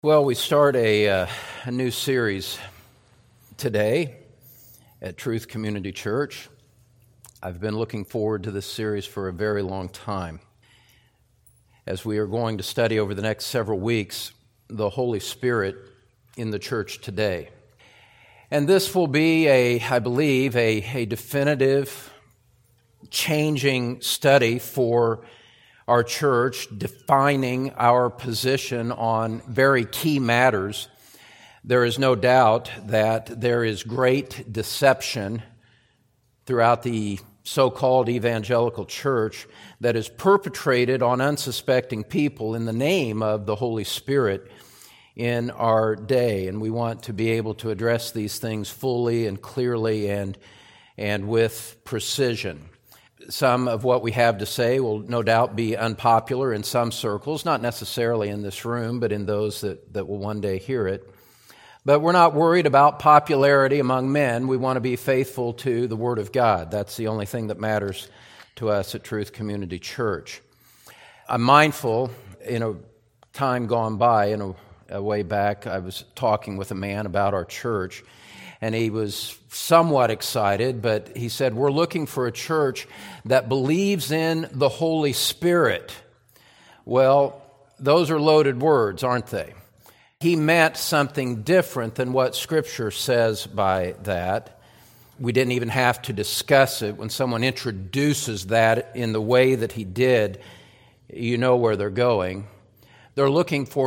Well, we start a new series today at Truth Community Church. I've been looking forward to this series for a very long time, as we are going to study over the next several weeks the Holy Spirit in the church today. And this will be, I believe, a definitive, changing study for our church, defining our position on very key matters. There is no doubt that there is great deception throughout the so-called evangelical church that is perpetrated on unsuspecting people in the name of the Holy Spirit in our day. And we want to be able to address these things fully and clearly and with precision. Some of what we have to say will no doubt be unpopular in some circles, not necessarily in this room, but in those that will one day hear it. But we're not worried about popularity among men. We want to be faithful to the Word of God. That's the only thing that matters to us at Truth Community Church. I'm mindful, in a time gone by, a way back, I was talking with a man about our church, and he was somewhat excited, but he said, we're looking for a church that believes in the Holy Spirit. Well, those are loaded words, aren't they? He meant something different than what Scripture says by that. We didn't even have to discuss it. When someone introduces that in the way that he did, you know where they're going. They're looking for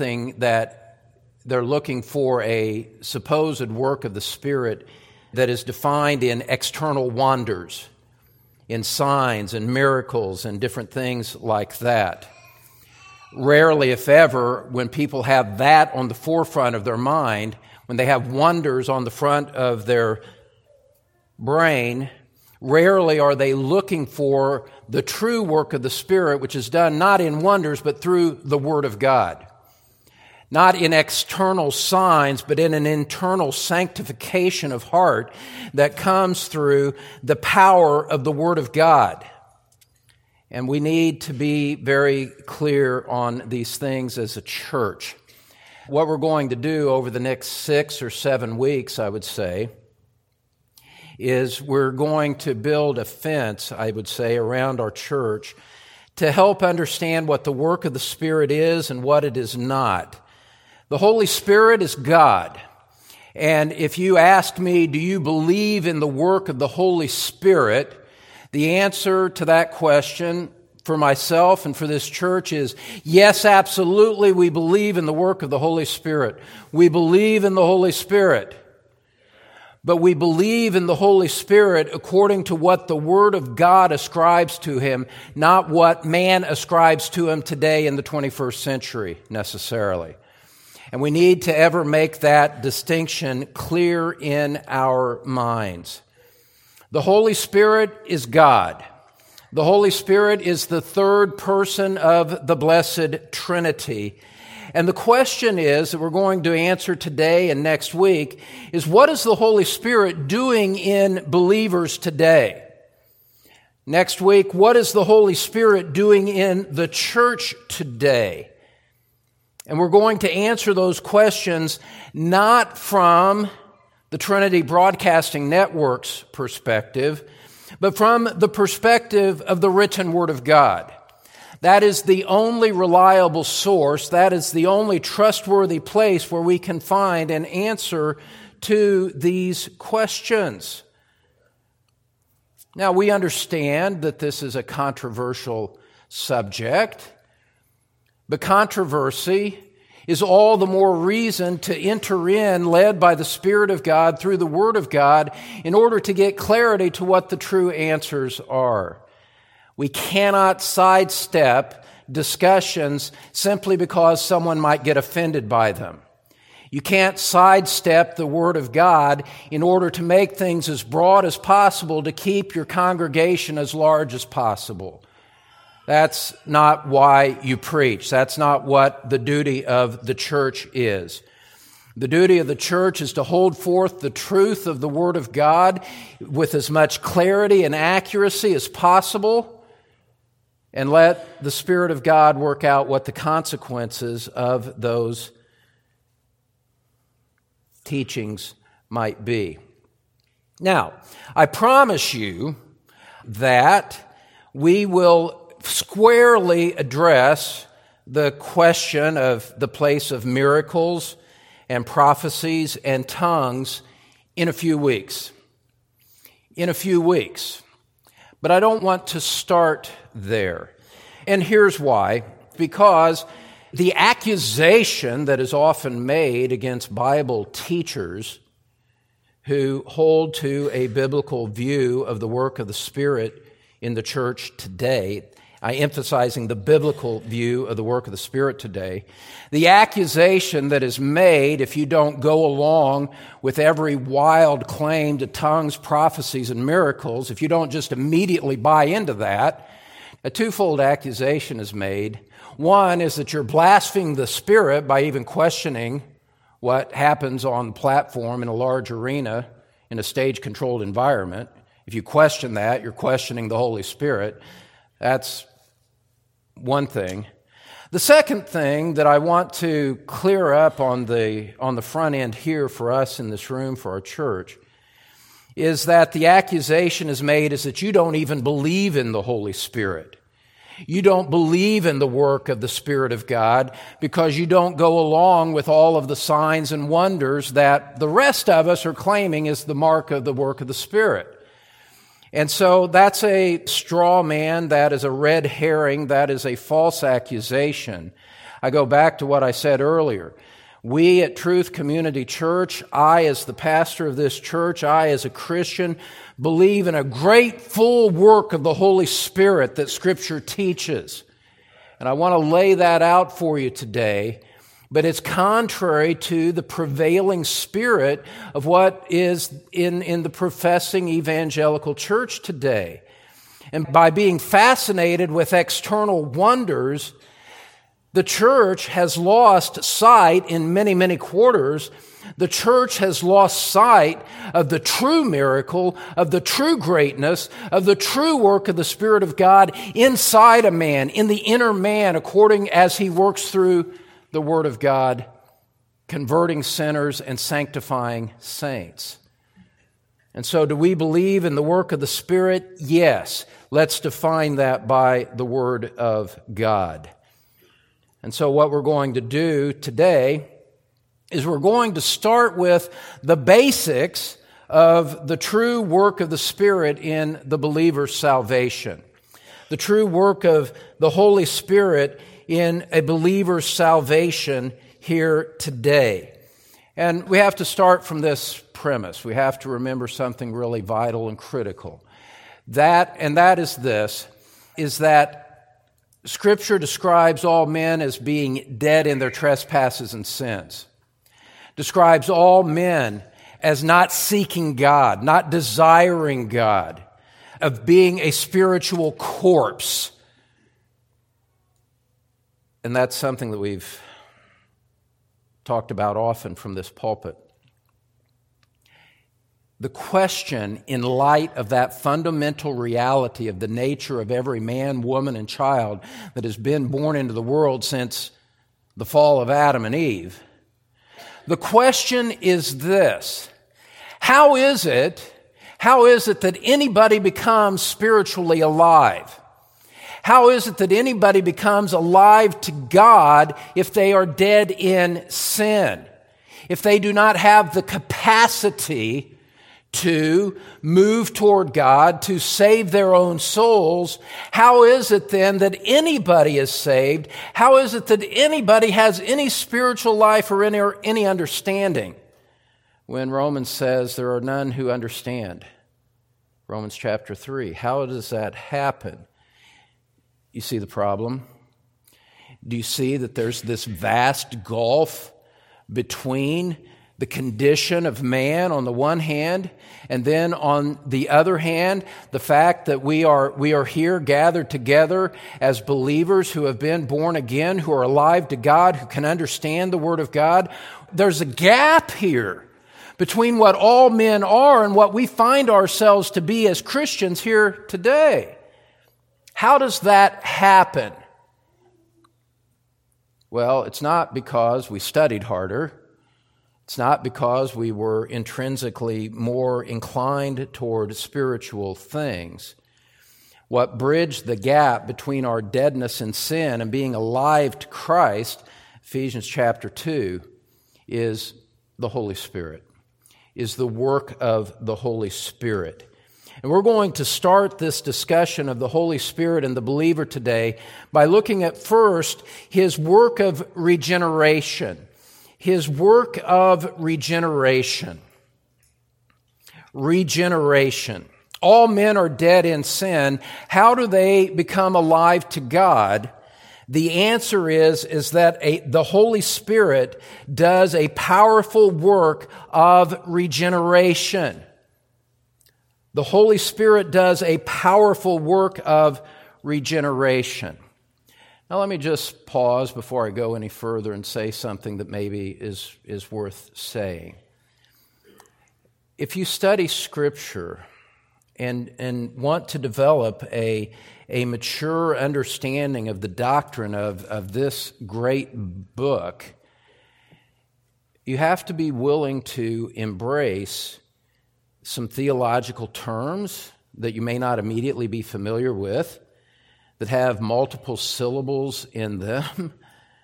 a supposed work of the Spirit that is defined in external wonders, in signs and miracles and different things like that. Rarely, if ever, when people have that on the forefront of their mind, when they have wonders on the front of their brain, rarely are they looking for the true work of the Spirit, which is done not in wonders, but through the Word of God. Not in external signs, but in an internal sanctification of heart that comes through the power of the Word of God. And we need to be very clear on these things as a church. What we're going to do over the next 6 or 7 weeks, I would say, is we're going to build a fence, I would say, around our church to help understand what the work of the Spirit is and what it is not. The Holy Spirit is God. And if you ask me, do you believe in the work of the Holy Spirit? The answer to that question for myself and for this church is yes, absolutely, we believe in the work of the Holy Spirit. We believe in the Holy Spirit. But we believe in the Holy Spirit according to what the Word of God ascribes to Him, not what man ascribes to Him today in the 21st century necessarily. And we need to ever make that distinction clear in our minds. The Holy Spirit is God. The Holy Spirit is the third person of the Blessed Trinity. And the question is that we're going to answer today and next week is, what is the Holy Spirit doing in believers today? Next week, what is the Holy Spirit doing in the church today? And we're going to answer those questions not from the Trinity Broadcasting Network's perspective, but from the perspective of the written Word of God. That is the only reliable source, that is the only trustworthy place where we can find an answer to these questions. Now, we understand that this is a controversial subject. The controversy is all the more reason to enter in, led by the Spirit of God through the Word of God, in order to get clarity to what the true answers are. We cannot sidestep discussions simply because someone might get offended by them. You can't sidestep the Word of God in order to make things as broad as possible to keep your congregation as large as possible. That's not why you preach. That's not what the duty of the church is. The duty of the church is to hold forth the truth of the Word of God with as much clarity and accuracy as possible, and let the Spirit of God work out what the consequences of those teachings might be. Now, I promise you that we will squarely address the question of the place of miracles and prophecies and tongues in a few weeks. But I don't want to start there. And here's why. Because the accusation that is often made against Bible teachers who hold to a biblical view of the work of the Spirit in the church today, emphasizing the biblical view of the work of the Spirit today, the accusation that is made if you don't go along with every wild claim to tongues, prophecies, and miracles, if you don't just immediately buy into that, a twofold accusation is made. One is that you're blaspheming the Spirit by even questioning what happens on the platform in a large arena in a stage-controlled environment. If you question that, you're questioning the Holy Spirit. That's one thing. The second thing that I want to clear up on the front end here for us in this room, for our church, is that the accusation is made is that you don't even believe in the Holy Spirit. You don't believe in the work of the Spirit of God because you don't go along with all of the signs and wonders that the rest of us are claiming is the mark of the work of the Spirit. And so that's a straw man, that is a red herring, that is a false accusation. I go back to what I said earlier. We at Truth Community Church, I as the pastor of this church, I as a Christian, believe in a great full work of the Holy Spirit that Scripture teaches. And I want to lay that out for you today, but it's contrary to the prevailing spirit of what is in the professing evangelical church today. And by being fascinated with external wonders, the church has lost sight in many, many quarters. The church has lost sight of the true miracle, of the true greatness, of the true work of the Spirit of God inside a man, in the inner man, according as he works through the Word of God, converting sinners and sanctifying saints. And so do we believe in the work of the Spirit? Yes. Let's define that by the Word of God. And so what we're going to do today is we're going to start with the basics of the true work of the Spirit in the believer's salvation. The true work of the Holy Spirit in a believer's salvation here today. And we have to start from this premise. We have to remember something really vital and critical. That is this, is that Scripture describes all men as being dead in their trespasses and sins. Describes all men as not seeking God, not desiring God, of being a spiritual corpse. And that's something that we've talked about often from this pulpit. The question, in light of that fundamental reality of the nature of every man, woman, and child that has been born into the world since the fall of Adam and Eve, the question is this: how is it that anybody becomes spiritually alive? How is it that anybody becomes alive to God if they are dead in sin? If they do not have the capacity to move toward God, to save their own souls, how is it then that anybody is saved? How is it that anybody has any spiritual life or any understanding? When Romans says there are none who understand. Romans chapter 3. How does that happen? You see the problem? Do you see that there's this vast gulf between the condition of man on the one hand, and then on the other hand, the fact that we are here gathered together as believers who have been born again, who are alive to God, who can understand the Word of God? There's a gap here between what all men are and what we find ourselves to be as Christians here today. How does that happen? Well, it's not because we studied harder. It's not because we were intrinsically more inclined toward spiritual things. What bridged the gap between our deadness in sin and being alive to Christ, Ephesians chapter 2, is the Holy Spirit, is the work of the Holy Spirit. And we're going to start this discussion of the Holy Spirit and the believer today by looking at first His work of regeneration. His work of regeneration. Regeneration. All men are dead in sin. How do they become alive to God? The answer is that the Holy Spirit does a powerful work of regeneration. The Holy Spirit does a powerful work of regeneration. Now let me just pause before I go any further and say something that maybe is worth saying. If you study Scripture and want to develop a mature understanding of the doctrine of this great book, you have to be willing to embrace some theological terms that you may not immediately be familiar with, that have multiple syllables in them.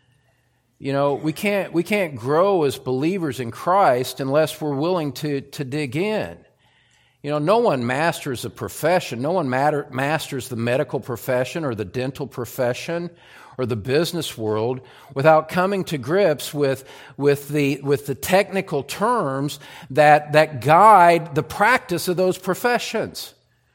You know, we can't grow as believers in Christ unless we're willing to dig in. You know, no one masters a profession. No one masters the medical profession or the dental profession or the business world without coming to grips with the technical terms that guide the practice of those professions.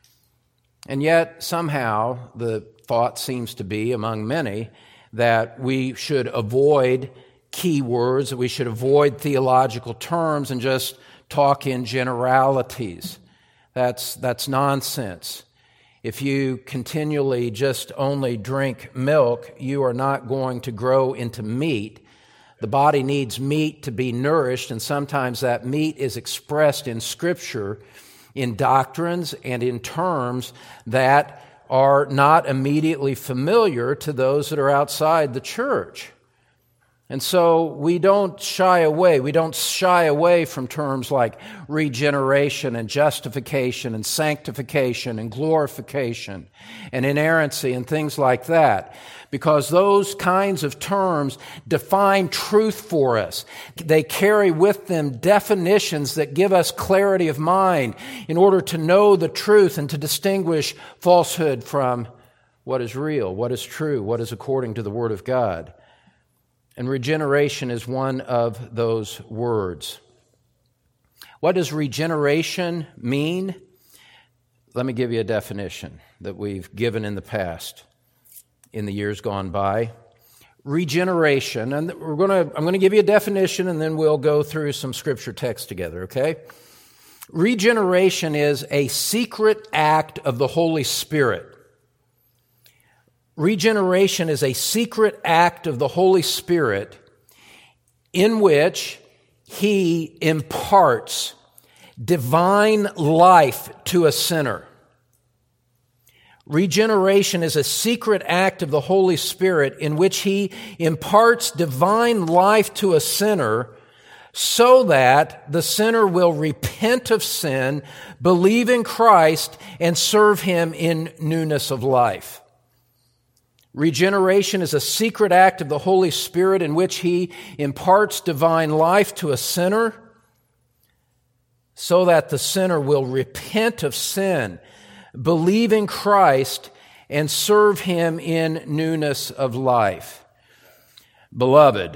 And yet, somehow, the thought seems to be among many that we should avoid key words, that we should avoid theological terms and just talk in generalities. That's nonsense. If you continually just only drink milk, you are not going to grow into meat. The body needs meat to be nourished, and sometimes that meat is expressed in Scripture in doctrines and in terms that are not immediately familiar to those that are outside the church. And so we don't shy away. We don't shy away from terms like regeneration and justification and sanctification and glorification and inerrancy and things like that, because those kinds of terms define truth for us. They carry with them definitions that give us clarity of mind in order to know the truth and to distinguish falsehood from what is real, what is true, what is according to the Word of God. And regeneration is one of those words. What does regeneration mean? Let me give you a definition that we've given in the past, in the years gone by. Regeneration, and I'm going to give you a definition, and then we'll go through some scripture text together, okay? Regeneration is a secret act of the Holy Spirit. Regeneration is a secret act of the Holy Spirit in which He imparts divine life to a sinner. Regeneration is a secret act of the Holy Spirit in which He imparts divine life to a sinner so that the sinner will repent of sin, believe in Christ, and serve Him in newness of life. Regeneration is a secret act of the Holy Spirit in which He imparts divine life to a sinner so that the sinner will repent of sin, believe in Christ, and serve Him in newness of life. Beloved,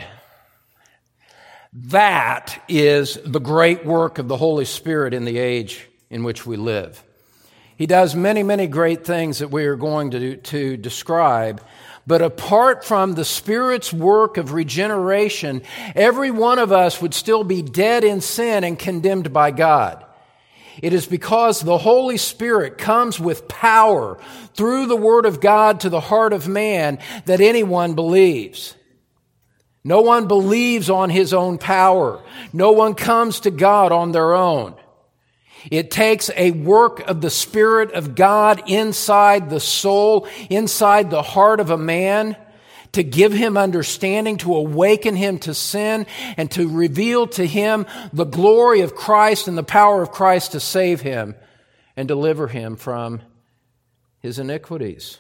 that is the great work of the Holy Spirit in the age in which we live. He does many, many great things that we are going to describe. But apart from the Spirit's work of regeneration, every one of us would still be dead in sin and condemned by God. It is because the Holy Spirit comes with power through the Word of God to the heart of man that anyone believes. No one believes on his own power. No one comes to God on their own. It takes a work of the Spirit of God inside the soul, inside the heart of a man, to give him understanding, to awaken him to sin, and to reveal to him the glory of Christ and the power of Christ to save him and deliver him from his iniquities.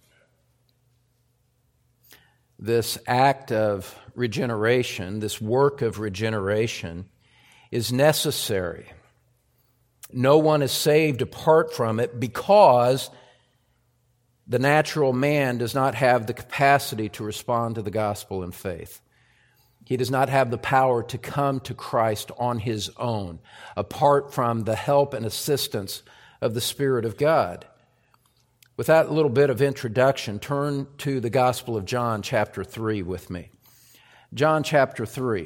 This act of regeneration, this work of regeneration, is necessary. No one is saved apart from it because the natural man does not have the capacity to respond to the gospel in faith. He does not have the power to come to Christ on his own, apart from the help and assistance of the Spirit of God. With that little bit of introduction, turn to the Gospel of John, chapter 3 with me. John chapter 3.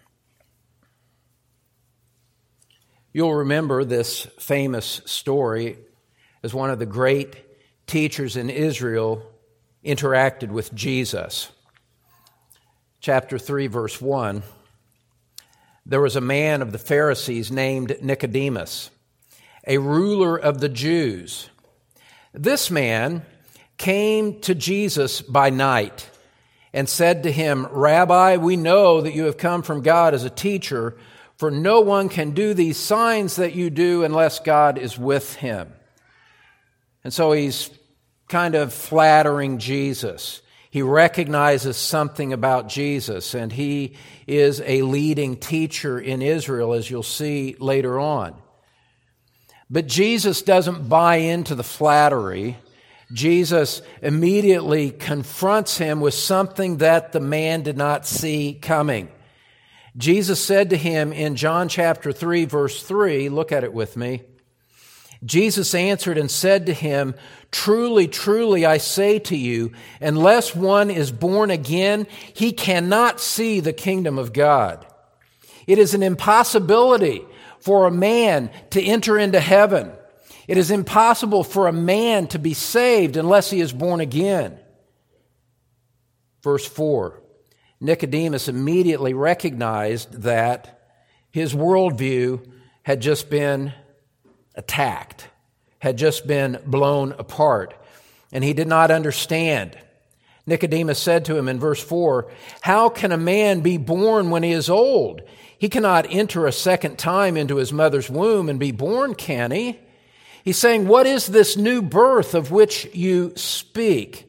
You'll remember this famous story as one of the great teachers in Israel interacted with Jesus. Chapter 3, verse 1. There was a man of the Pharisees named Nicodemus, a ruler of the Jews. This man came to Jesus by night and said to him, "Rabbi, we know that you have come from God as a teacher, for no one can do these signs that you do unless God is with him." And so he's kind of flattering Jesus. He recognizes something about Jesus, and he is a leading teacher in Israel, as you'll see later on. But Jesus doesn't buy into the flattery. Jesus immediately confronts him with something that the man did not see coming. Jesus said to him in John chapter 3, verse 3, look at it with me. Jesus answered and said to him, "Truly, truly, I say to you, unless one is born again, he cannot see the kingdom of God." It is an impossibility for a man to enter into heaven. It is impossible for a man to be saved unless he is born again. Verse 4. Nicodemus immediately recognized that his worldview had just been attacked, had just been blown apart, and he did not understand. Nicodemus said to him in verse 4, "How can a man be born when he is old? He cannot enter a second time into his mother's womb and be born, can he?" He's saying, "What is this new birth of which you speak?"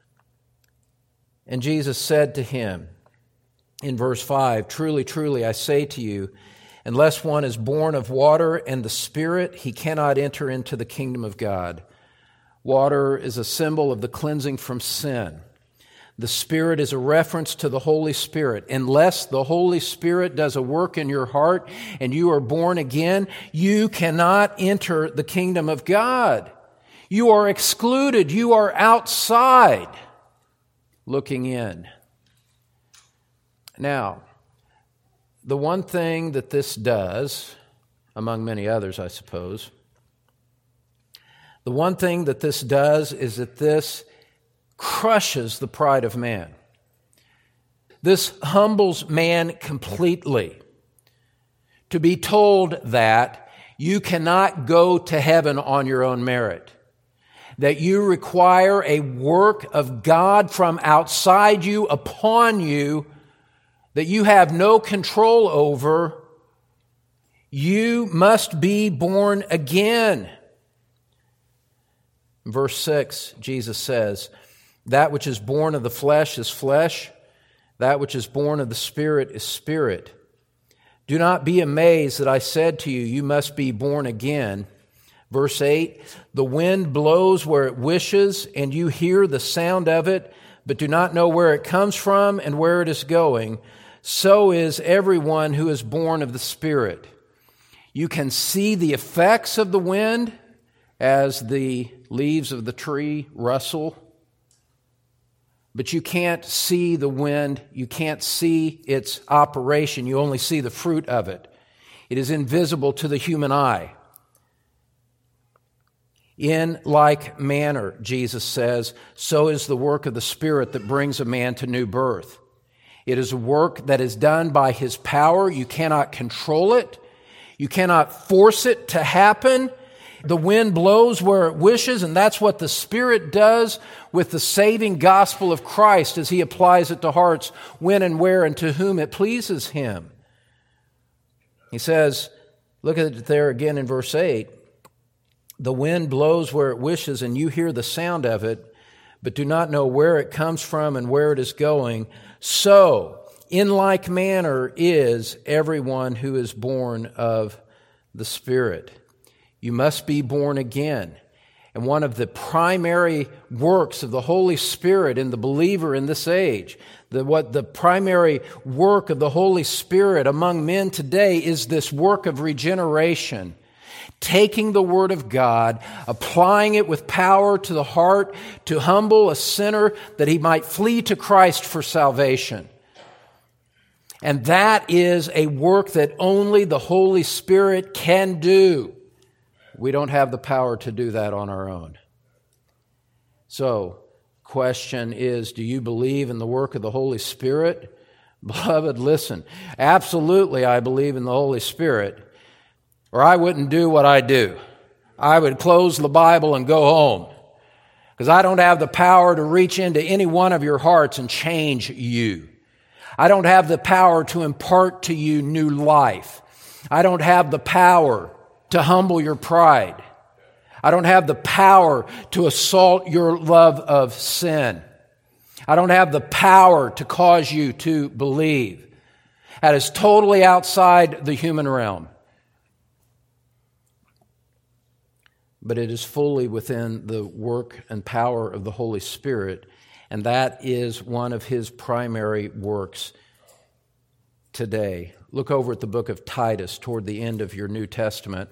And Jesus said to him in verse 5, "Truly, truly, I say to you, unless one is born of water and the Spirit, he cannot enter into the kingdom of God." Water is a symbol of the cleansing from sin. The Spirit is a reference to the Holy Spirit. Unless the Holy Spirit does a work in your heart and you are born again, you cannot enter the kingdom of God. You are excluded. You are outside looking in. Now, the one thing that this does, among many others, I suppose, the one thing that this does is that this crushes the pride of man. This humbles man completely. To be told that you cannot go to heaven on your own merit, that you require a work of God from outside you upon you that you have no control over. You must be born again. In verse 6, Jesus says, "That which is born of the flesh is flesh, that which is born of the Spirit is spirit. Do not be amazed that I said to you, you must be born again." Verse 8, "The wind blows where it wishes, and you hear the sound of it, but do not know where it comes from and where it is going. So is everyone who is born of the Spirit." You can see the effects of the wind as the leaves of the tree rustle, but you can't see the wind. You can't see its operation. You only see the fruit of it. It is invisible to the human eye. "In like manner," Jesus says, "so is the work of the Spirit that brings a man to new birth." It is a work that is done by His power. You cannot control it. You cannot force it to happen. The wind blows where it wishes, and that's what the Spirit does with the saving gospel of Christ as He applies it to hearts when and where and to whom it pleases Him. He says, look at it there again in verse 8, the wind blows where it wishes, and you hear the sound of it, but do not know where it comes from and where it is going. So, in like manner is everyone who is born of the Spirit. You must be born again. And one of the primary works of the Holy Spirit in the believer in this age, the primary work of the Holy Spirit among men today is this work of regeneration. Taking the Word of God, applying it with power to the heart to humble a sinner that he might flee to Christ for salvation. And that is a work that only the Holy Spirit can do. We don't have the power to do that on our own. So, question is, do you believe in the work of the Holy Spirit? Beloved, listen. Absolutely, I believe in the Holy Spirit, or I wouldn't do what I do. I would close the Bible and go home, because I don't have the power to reach into any one of your hearts and change you. I don't have the power to impart to you new life. I don't have the power to humble your pride. I don't have the power to assault your love of sin. I don't have the power to cause you to believe. That is totally outside the human realm. But it is fully within the work and power of the Holy Spirit, and that is one of His primary works today. Look over at the book of Titus toward the end of your New Testament,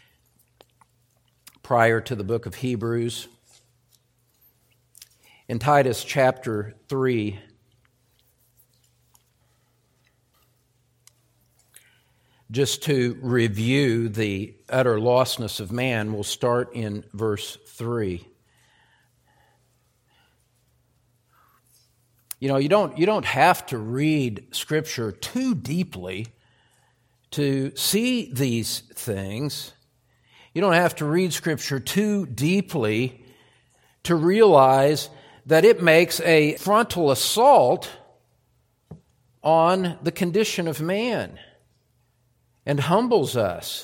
prior to the book of Hebrews. In Titus chapter 3, just to review the utter lostness of man, we'll start in verse 3. You know, you don't have to read Scripture too deeply to see these things. You don't have to read Scripture too deeply to realize that it makes a frontal assault on the condition of man and humbles us.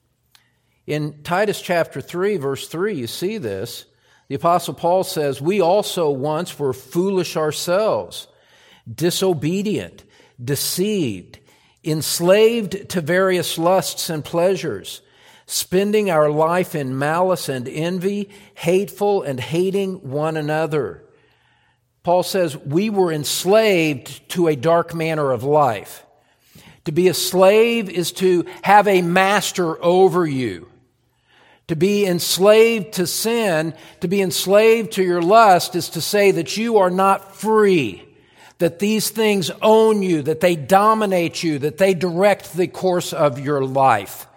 In Titus chapter 3, verse 3, you see this. The Apostle Paul says, we also once were foolish ourselves, disobedient, deceived, enslaved to various lusts and pleasures, spending our life in malice and envy, hateful and hating one another. Paul says we were enslaved to a dark manner of life. To be a slave is to have a master over you. To be enslaved to sin, to be enslaved to your lust, is to say that you are not free, that these things own you, that they dominate you, that they direct the course of your life.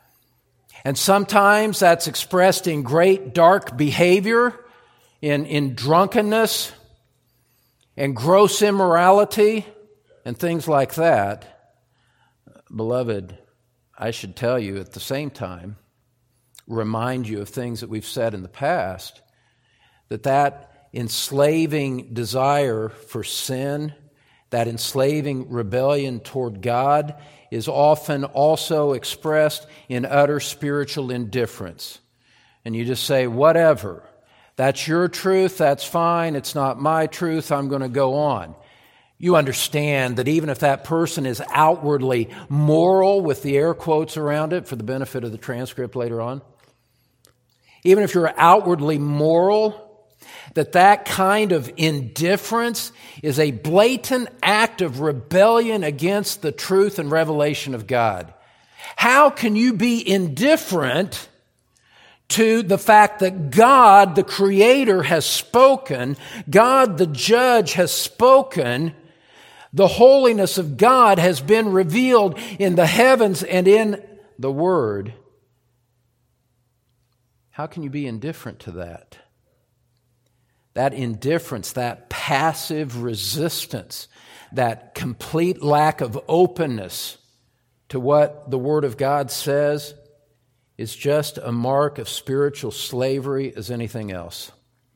And sometimes that's expressed in great dark behavior, in drunkenness, and gross immorality, and things like that. Beloved, I should tell you at the same time, remind you of things that we've said in the past, that enslaving desire for sin, that enslaving rebellion toward God is often also expressed in utter spiritual indifference. And you just say, whatever, that's your truth, that's fine, it's not my truth, I'm going to go on. You understand that even if that person is outwardly moral, with the air quotes around it for the benefit of the transcript later on, even if you're outwardly moral, that kind of indifference is a blatant act of rebellion against the truth and revelation of God. How can you be indifferent to the fact that God, the Creator, has spoken, God, the Judge, has spoken, the holiness of God has been revealed in the heavens and in the Word? How can you be indifferent to that? That indifference, that passive resistance, that complete lack of openness to what the Word of God says is just a mark of spiritual slavery as anything else.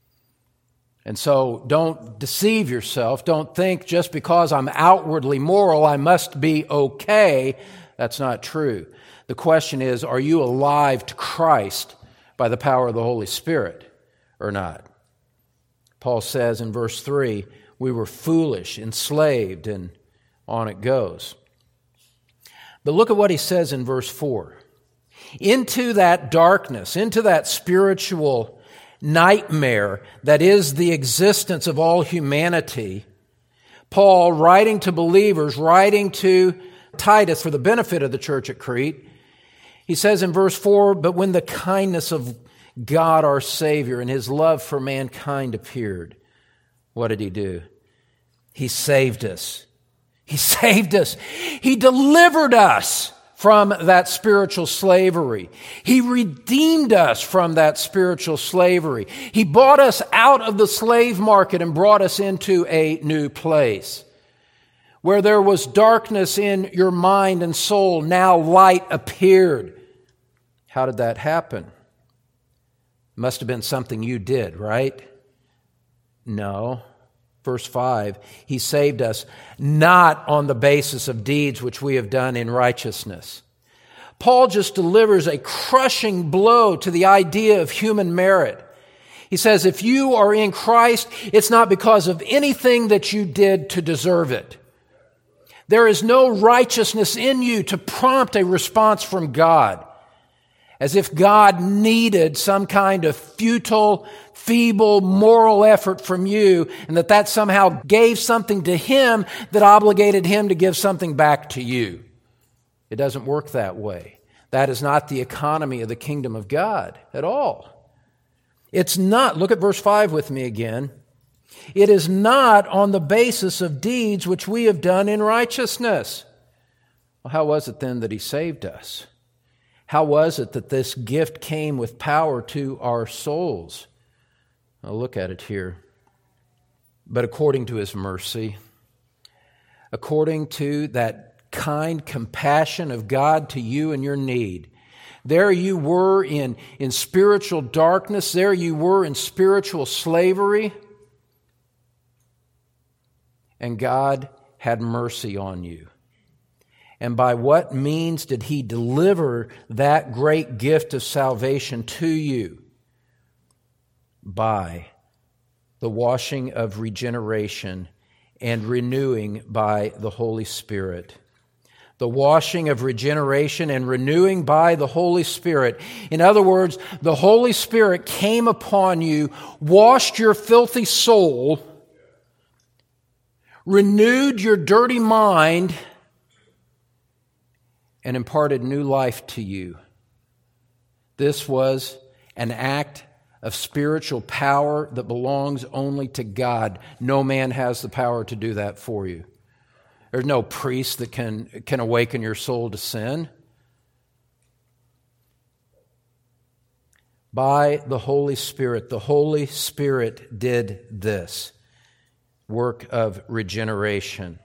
And so don't deceive yourself. Don't think just because I'm outwardly moral, I must be okay. That's not true. The question is, are you alive to Christ by the power of the Holy Spirit or not? Paul says in verse 3, we were foolish, enslaved, and on it goes. But look at what he says in verse 4. Into that darkness, into that spiritual nightmare that is the existence of all humanity, Paul, writing to believers, writing to Titus for the benefit of the church at Crete, he says in verse 4, but when the kindness of God our Savior and His love for mankind appeared, what did He do? He saved us. He saved us. He delivered us from that spiritual slavery. He redeemed us from that spiritual slavery. He bought us out of the slave market and brought us into a new place. Where there was darkness in your mind and soul, now light appeared. How did that happen? Must have been something you did, right? No. Verse 5, He saved us not on the basis of deeds which we have done in righteousness. Paul just delivers a crushing blow to the idea of human merit. He says, if you are in Christ, it's not because of anything that you did to deserve it. There is no righteousness in you to prompt a response from God. As if God needed some kind of futile, feeble, moral effort from you, and that somehow gave something to Him that obligated Him to give something back to you. It doesn't work that way. That is not the economy of the kingdom of God at all. It's not, look at verse 5 with me again. It is not on the basis of deeds which we have done in righteousness. Well, how was it then that He saved us? How was it that this gift came with power to our souls? I'll look at it here. But according to His mercy, according to that kind compassion of God to you and your need, there you were in spiritual darkness, there you were in spiritual slavery, and God had mercy on you. And by what means did He deliver that great gift of salvation to you? By the washing of regeneration and renewing by the Holy Spirit. The washing of regeneration and renewing by the Holy Spirit. In other words, the Holy Spirit came upon you, washed your filthy soul, renewed your dirty mind, and imparted new life to you. This was an act of spiritual power that belongs only to God. No man has the power to do that for you. There's no priest that can awaken your soul to sin. By the Holy Spirit did this work of regeneration.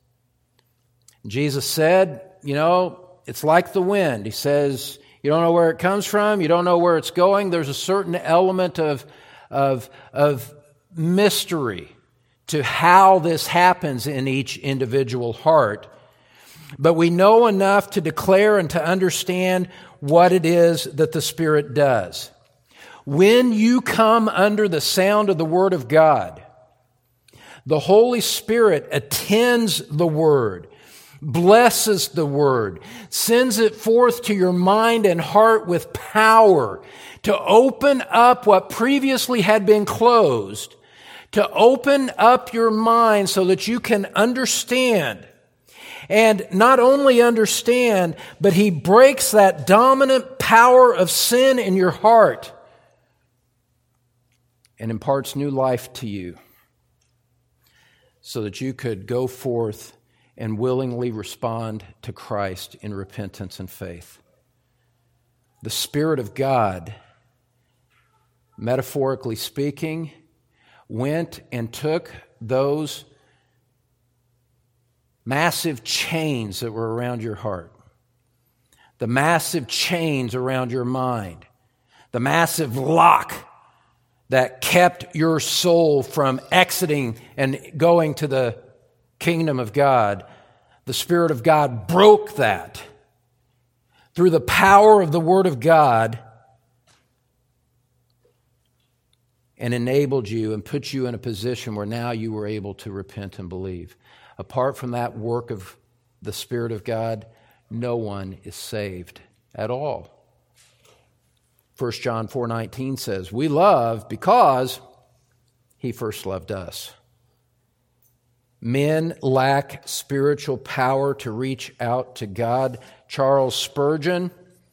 Jesus said, it's like the wind. He says, you don't know where it comes from. You don't know where it's going. There's a certain element of mystery to how this happens in each individual heart. But we know enough to declare and to understand what it is that the Spirit does. When you come under the sound of the Word of God, the Holy Spirit attends the Word, blesses the Word, sends it forth to your mind and heart with power to open up what previously had been closed, to open up your mind so that you can understand. And not only understand, but He breaks that dominant power of sin in your heart and imparts new life to you so that you could go forth and willingly respond to Christ in repentance and faith. The Spirit of God, metaphorically speaking, went and took those massive chains that were around your heart, the massive chains around your mind, the massive lock that kept your soul from exiting and going to the kingdom of God, the Spirit of God broke that through the power of the Word of God and enabled you and put you in a position where now you were able to repent and believe. Apart from that work of the Spirit of God, no one is saved at all. 1 John 4:19 says, "We love because He first loved us." Men lack spiritual power to reach out to God. Charles Spurgeon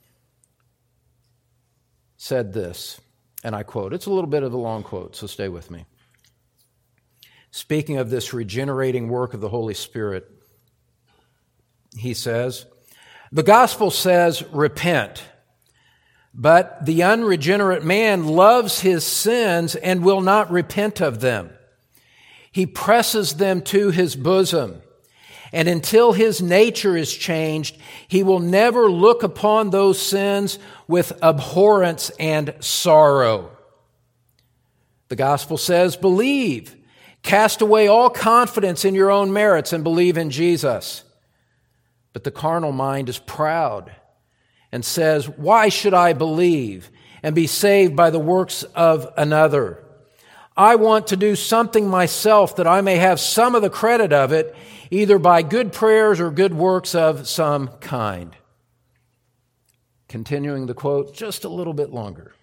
said this, and I quote. It's a little bit of a long quote, so stay with me. Speaking of this regenerating work of the Holy Spirit, he says, "The gospel says, repent. But the unregenerate man loves his sins and will not repent of them. He presses them to his bosom. And until his nature is changed, he will never look upon those sins with abhorrence and sorrow. The gospel says, believe. Cast away all confidence in your own merits and believe in Jesus. But the carnal mind is proud and says, why should I believe and be saved by the works of another? I want to do something myself that I may have some of the credit of it, either by good prayers or good works of some kind." Continuing the quote just a little bit longer,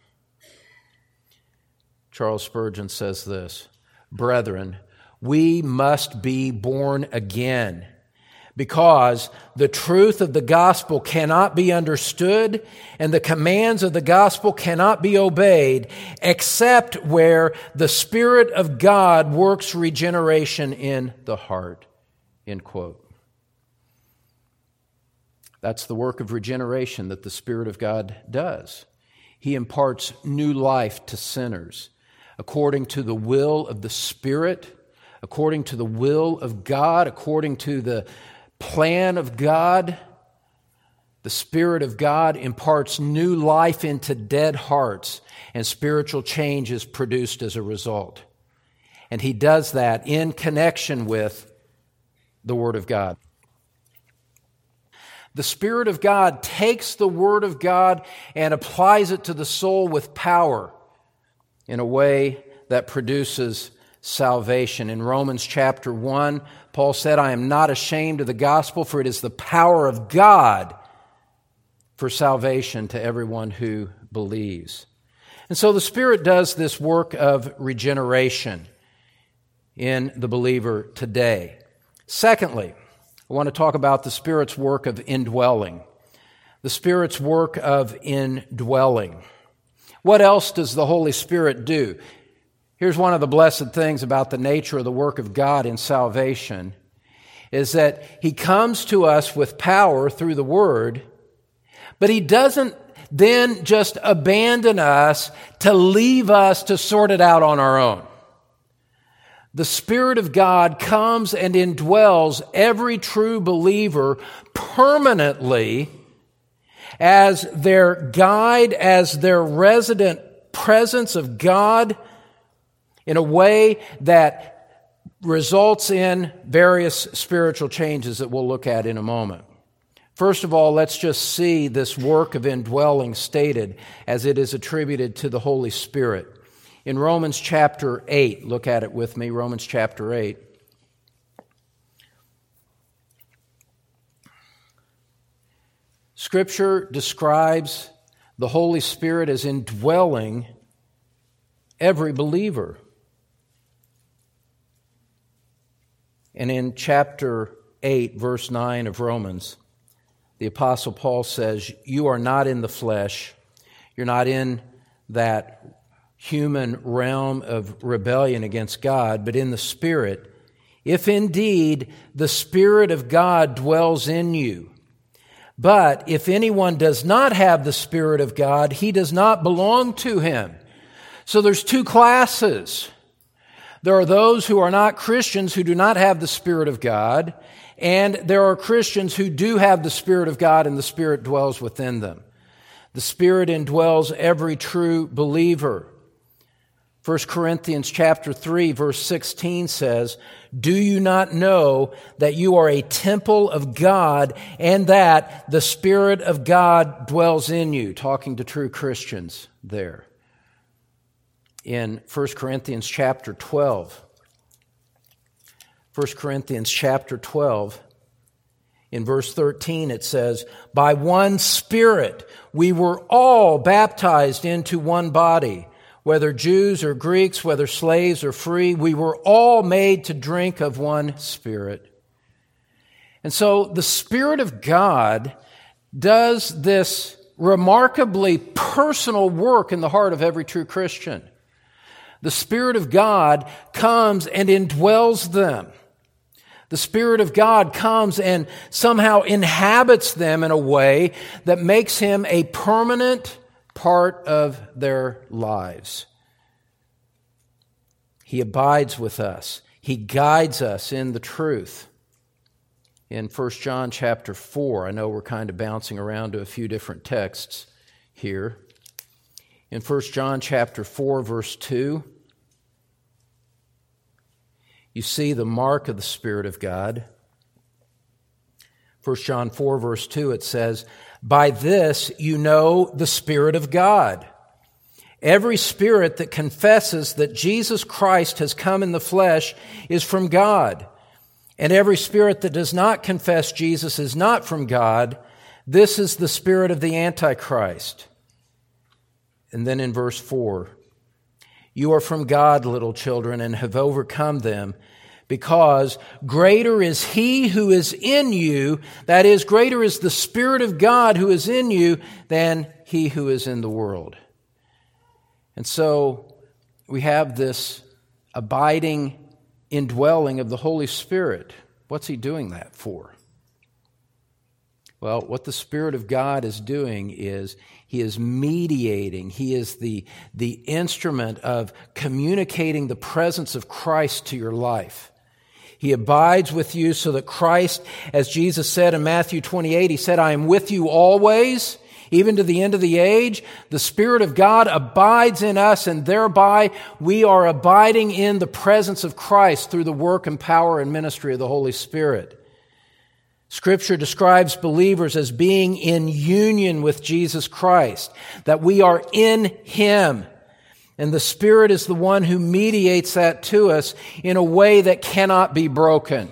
Charles Spurgeon says this, "Brethren, we must be born again, because the truth of the gospel cannot be understood and the commands of the gospel cannot be obeyed except where the Spirit of God works regeneration in the heart." End quote. That's the work of regeneration that the Spirit of God does. He imparts new life to sinners according to the will of the Spirit, according to the will of God, according to the plan of God. The Spirit of God imparts new life into dead hearts, and spiritual change is produced as a result. And He does that in connection with the Word of God. The Spirit of God takes the Word of God and applies it to the soul with power in a way that produces salvation. In Romans chapter 1, Paul said, I am not ashamed of the gospel, for it is the power of God for salvation to everyone who believes. And so the Spirit does this work of regeneration in the believer today. Secondly, I want to talk about the Spirit's work of indwelling. The Spirit's work of indwelling. What else does the Holy Spirit do? Here's one of the blessed things about the nature of the work of God in salvation, is that He comes to us with power through the Word, but He doesn't then just abandon us to leave us to sort it out on our own. The Spirit of God comes and indwells every true believer permanently as their guide, as their resident presence of God, in a way that results in various spiritual changes that we'll look at in a moment. First of all, let's just see this work of indwelling stated as it is attributed to the Holy Spirit. In Romans chapter 8, look at it with me, Romans chapter 8. Scripture describes the Holy Spirit as indwelling every believer. And in chapter 8, verse 9 of Romans, the Apostle Paul says, you are not in the flesh, you're not in that human realm of rebellion against God, but in the Spirit, if indeed the Spirit of God dwells in you. But if anyone does not have the Spirit of God, he does not belong to Him. So there's two classes. There are those who are not Christians who do not have the Spirit of God, And there are Christians who do have the Spirit of God and the Spirit dwells within them. The Spirit indwells every true believer. 1 Corinthians chapter 3, verse 16 says, "Do you not know that you are a temple of God and that the Spirit of God dwells in you?" Talking to true Christians there. In 1 Corinthians chapter 12, 1 Corinthians chapter 12, in verse 13 it says, "By one Spirit we were all baptized into one body, whether Jews or Greeks, whether slaves or free, we were all made to drink of one Spirit." And so the Spirit of God does this remarkably personal work in the heart of every true Christian. The Spirit of God comes and indwells them. The Spirit of God comes and somehow inhabits them in a way that makes Him a permanent part of their lives. He abides with us. He guides us in the truth. In 1 John chapter 4, I know we're kind of bouncing around to a few different texts here. In 1 John chapter 4, verse 2, you see the mark of the Spirit of God. 1 John 4, verse 2, it says, "By this you know the Spirit of God. Every spirit that confesses that Jesus Christ has come in the flesh is from God. And every spirit that does not confess Jesus is not from God. This is the spirit of the Antichrist." And then in verse 4, "You are from God, little children, and have overcome them, because greater is He who is in you," that is, greater is the Spirit of God who is in you than he who is in the world. And so we have this abiding indwelling of the Holy Spirit. What's He doing that for? Well, what the Spirit of God is doing is He is mediating. He is the instrument of communicating the presence of Christ to your life. He abides with you so that Christ, as Jesus said in Matthew 28, He said, "I am with you always, even to the end of the age." The Spirit of God abides in us, and thereby we are abiding in the presence of Christ through the work and power and ministry of the Holy Spirit. Scripture describes believers as being in union with Jesus Christ, that we are in Him. And the Spirit is the one who mediates that to us in a way that cannot be broken.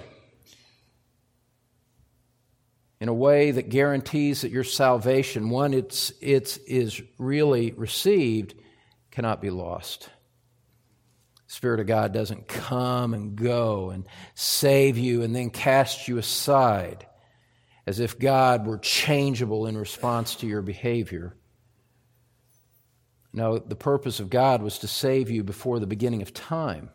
In a way that guarantees that your salvation, one it is really received, cannot be lost. The Spirit of God doesn't come and go and save you and then cast you aside as if God were changeable in response to your behavior. No, the purpose of God was to save you before the beginning of time.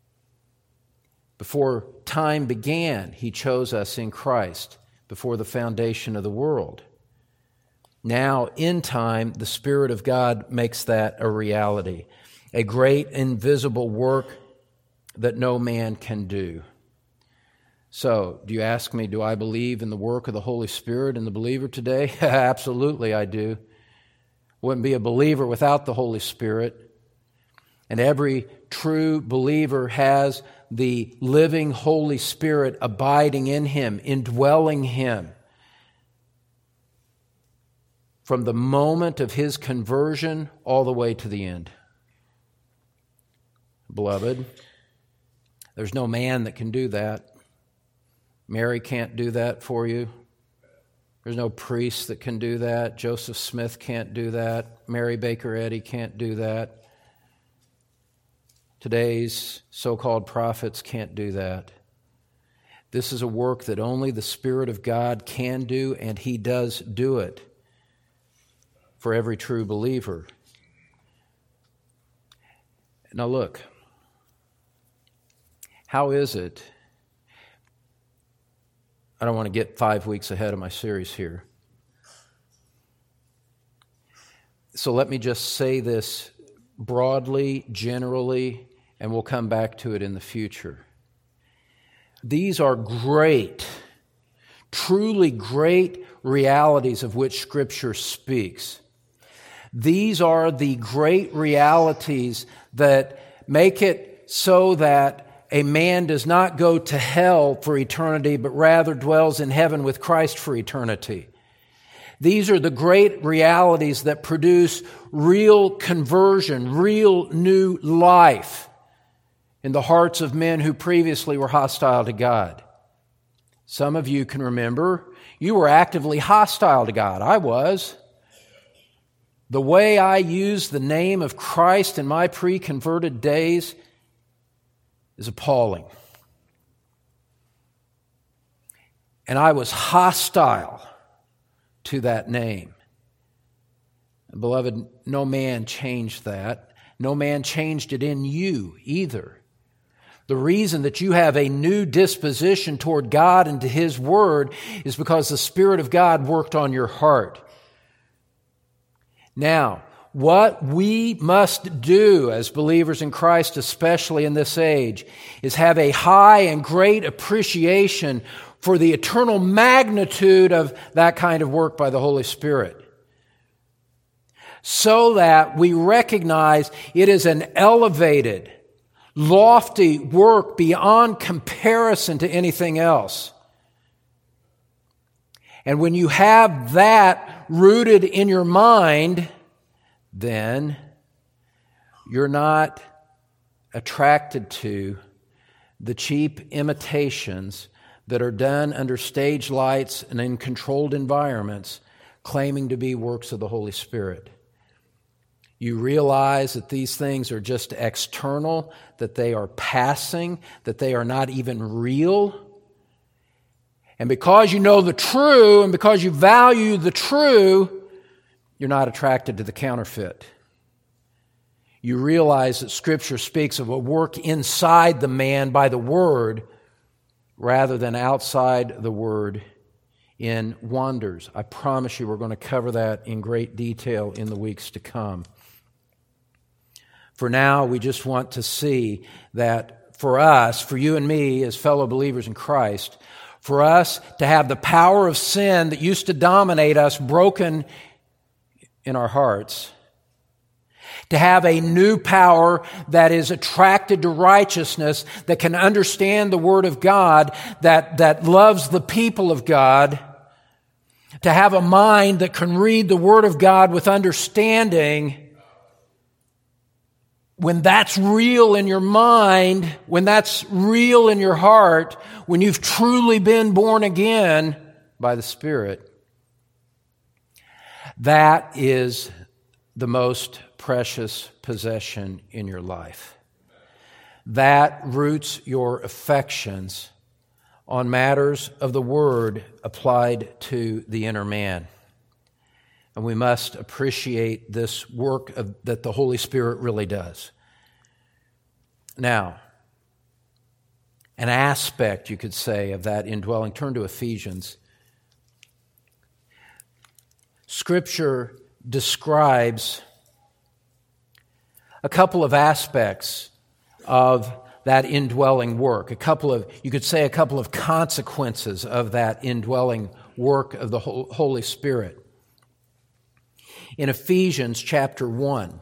Before time began, He chose us in Christ, before the foundation of the world. Now, in time, the Spirit of God makes that a reality, a great invisible work that no man can do. So, do you ask me, do I believe in the work of the Holy Spirit in the believer today? Absolutely, I do. Wouldn't be a believer without the Holy Spirit. And every true believer has the living Holy Spirit abiding in him, indwelling him. From the moment of his conversion all the way to the end. Beloved, there's no man that can do that. Mary can't do that for you. There's no priest that can do that. Joseph Smith can't do that. Mary Baker Eddy can't do that. Today's so-called prophets can't do that. This is a work that only the Spirit of God can do, and He does do it for every true believer. Now look, how is it? I don't want to get 5 weeks ahead of my series here. So let me just say this broadly, generally, and we'll come back to it in the future. These are great truly great realities of which Scripture speaks. These are the great realities that make it so that a man does not go to hell for eternity, but rather dwells in heaven with Christ for eternity. These are the great realities that produce real conversion, real new life in the hearts of men who previously were hostile to God. Some of you can remember you were actively hostile to God. I was. The way I used the name of Christ in my pre-converted days is appalling. And I was hostile to that name. Beloved, no man changed that. No man changed it in you either. The reason that you have a new disposition toward God and to His Word is because the Spirit of God worked on your heart. Now, what we must do as believers in Christ, especially in this age, is have a high and great appreciation for the eternal magnitude of that kind of work by the Holy Spirit, so that we recognize it is an elevated, lofty work beyond comparison to anything else. And when you have that rooted in your mind, then you're not attracted to the cheap imitations that are done under stage lights and in controlled environments, claiming to be works of the Holy Spirit. You realize that these things are just external, that they are passing, that they are not even real. And because you know the true, and because you value the true, you're not attracted to the counterfeit. You realize that Scripture speaks of a work inside the man by the Word, rather than outside the Word in wonders. I promise you we're going to cover that in great detail in the weeks to come. For now, we just want to see that for us, for you and me as fellow believers in Christ, for us to have the power of sin that used to dominate us broken in our hearts, to have a new power that is attracted to righteousness, that can understand the Word of God, that loves the people of God, to have a mind that can read the Word of God with understanding. When that's real in your mind, when that's real in your heart, when you've truly been born again by the Spirit, that is the most precious possession in your life. That roots your affections on matters of the Word applied to the inner man. And we must appreciate this work that the Holy Spirit really does. Now, an aspect, you could say, of that indwelling. Turn to Ephesians. Scripture describes a couple of aspects of that indwelling work. You could say a couple of consequences of that indwelling work of the Holy Spirit. In Ephesians chapter 1,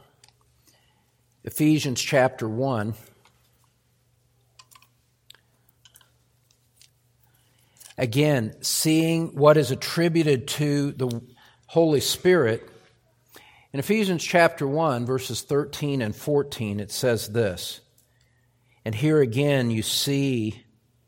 again, seeing what is attributed to the Holy Spirit, in Ephesians chapter 1, verses 13 and 14, it says this, and here again you see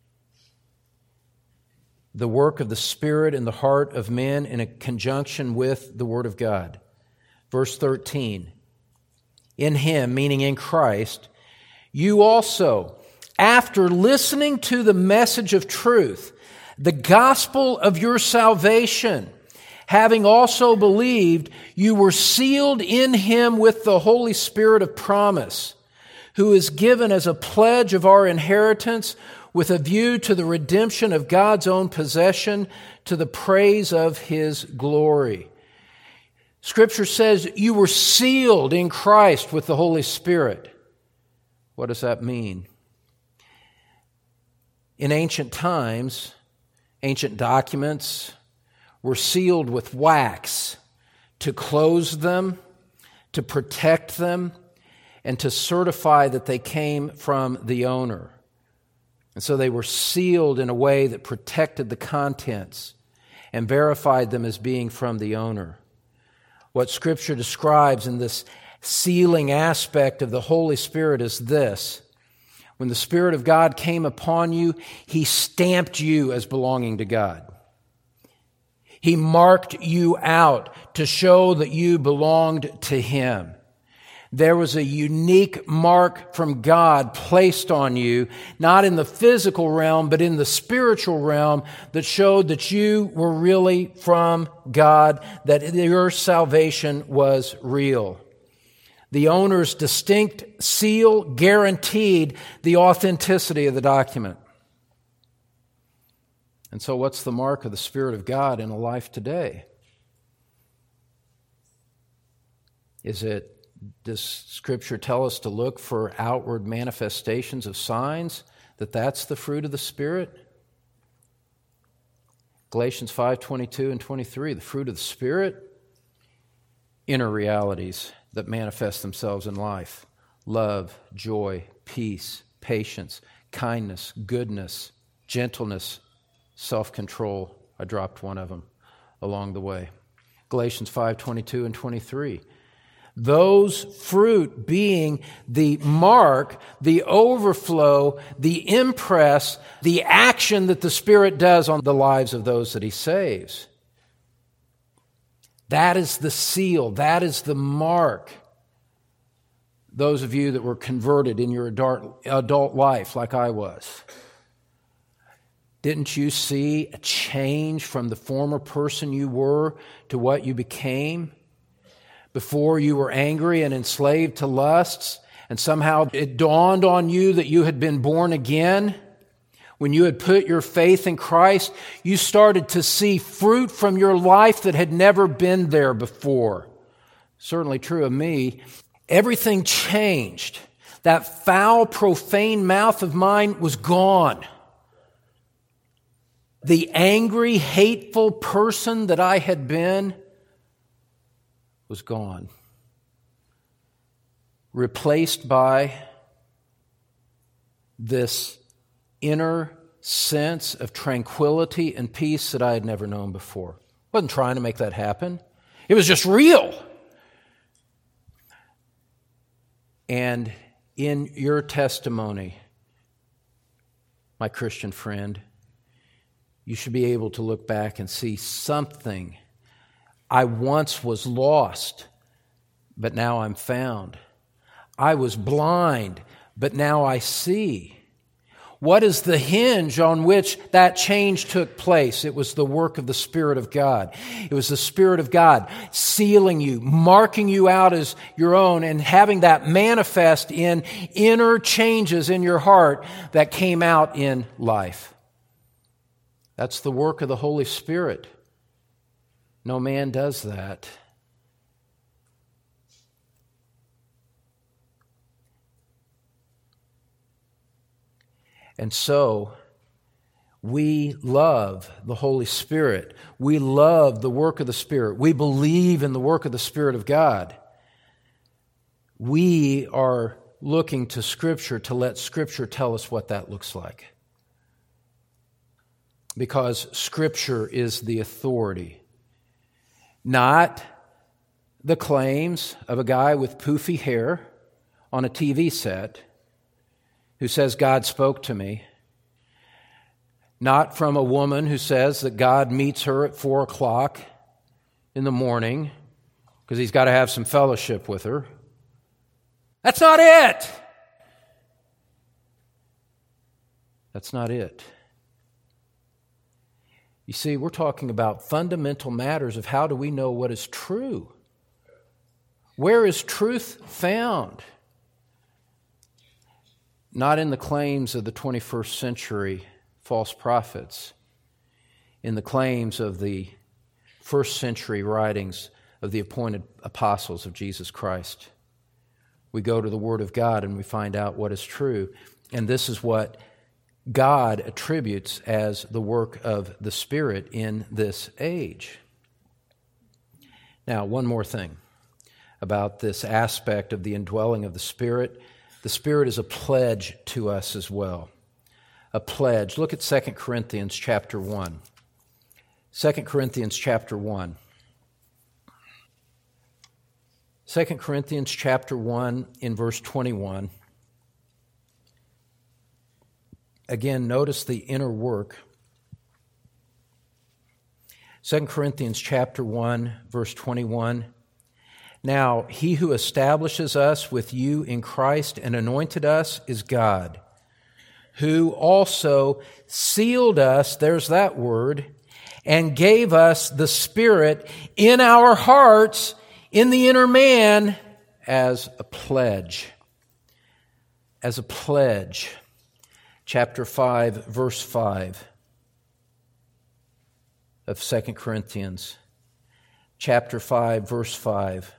the work of the Spirit in the heart of men in a conjunction with the Word of God. Verse 13, in Him, meaning in Christ, you also, after listening to the message of truth, the gospel of your salvation, having also believed, you were sealed in Him with the Holy Spirit of promise, who is given as a pledge of our inheritance with a view to the redemption of God's own possession, to the praise of His glory. Scripture says you were sealed in Christ with the Holy Spirit. What does that mean? In ancient times, ancient documents were sealed with wax to close them, to protect them, and to certify that they came from the owner. And so they were sealed in a way that protected the contents and verified them as being from the owner. What Scripture describes in this sealing aspect of the Holy Spirit is this. When the Spirit of God came upon you, He stamped you as belonging to God. He marked you out to show that you belonged to Him. There was a unique mark from God placed on you, not in the physical realm, but in the spiritual realm, that showed that you were really from God, that your salvation was real. The owner's distinct seal guaranteed the authenticity of the document. And so what's the mark of the Spirit of God in a life today? Does Scripture tell us to look for outward manifestations of signs, that's the fruit of the Spirit? Galatians 5:22 and 23, the fruit of the Spirit, inner realities that manifest themselves in life: love, joy, peace, patience, kindness, goodness, gentleness, self-control. I dropped one of them along the way. Galatians 5:22 and 23. Those fruit being the mark, the overflow, the impress, the action that the Spirit does on the lives of those that He saves. That is the seal. That is the mark. Those of you that were converted in your adult life, like I was, didn't you see a change from the former person you were to what you became? Before you were angry and enslaved to lusts, and somehow it dawned on you that you had been born again. When you had put your faith in Christ, you started to see fruit from your life that had never been there before. Certainly true of me. Everything changed. That foul, profane mouth of mine was gone. The angry, hateful person that I had been was gone. Replaced by this inner sense of tranquility and peace that I had never known before. I wasn't trying to make that happen. It was just real. And in your testimony, my Christian friend, you should be able to look back and see something. I once was lost, but now I'm found. I was blind, but now I see. What is the hinge on which that change took place? It was the work of the Spirit of God. It was the Spirit of God sealing you, marking you out as your own, and having that manifest in inner changes in your heart that came out in life. That's the work of the Holy Spirit. No man does that. And so, we love the Holy Spirit. We love the work of the Spirit. We believe in the work of the Spirit of God. We are looking to Scripture to let Scripture tell us what that looks like. Because Scripture is the authority. Not the claims of a guy with poofy hair on a TV set who says, God spoke to me. Not from a woman who says that God meets her at 4 o'clock in the morning because He's got to have some fellowship with her. That's not it. That's not it. You see, we're talking about fundamental matters of how do we know what is true? Where is truth found? Not in the claims of the 21st century false prophets, in the claims of the first century writings of the appointed apostles of Jesus Christ. We go to the Word of God and we find out what is true. And this is what God attributes as the work of the Spirit in this age. Now, one more thing about this aspect of the indwelling of the Spirit. The Spirit is a pledge to us as well. A pledge. Look at 2 Corinthians chapter 1. 2 Corinthians chapter 1. 2 Corinthians chapter 1 in verse 21. Again, notice the inner work. 2 Corinthians chapter 1, verse 21. Now, he who establishes us with you in Christ and anointed us is God, who also sealed us, there's that word, and gave us the Spirit in our hearts, in the inner man, as a pledge. As a pledge. Chapter 5, verse 5 of 2 Corinthians. Chapter 5, verse 5.